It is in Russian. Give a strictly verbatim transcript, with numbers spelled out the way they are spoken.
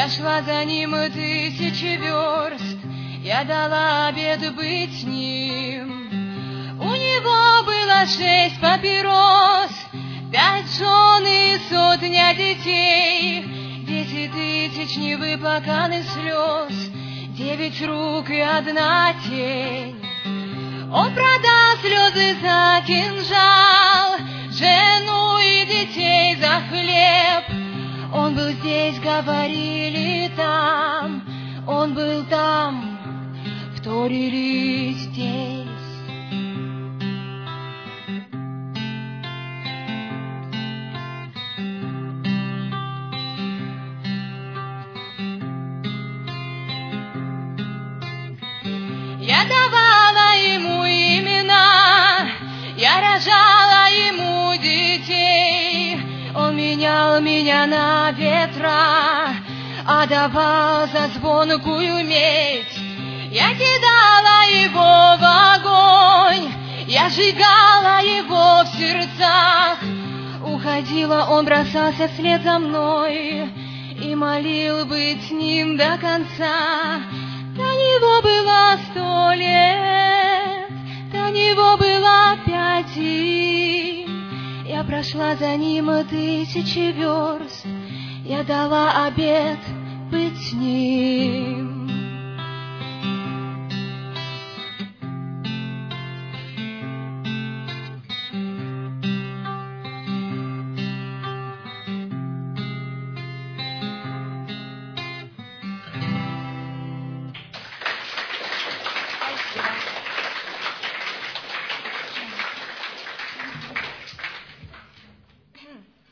прошла за ним тысячи верст, я дала обет быть с ним. У него было шесть папирос, пять жен и сотня детей, десять тысяч невыплаканных слез, девять рук и одна тень. Он продал слезы за кинжал, жену и детей за хлеб. Он был здесь, говорили там, он был там, вторили здесь. Я давала ему имена, я рожала ему детей. Он менял меня на ветра, а давал за звонкую медь. Я кидала его в огонь, я сжигала его в сердцах. Уходила, он бросался вслед за мной и молил быть с ним до конца. До него было сто лет, до него было пять зим. Я прошла за ним тысячи верст, я дала обет быть с ним.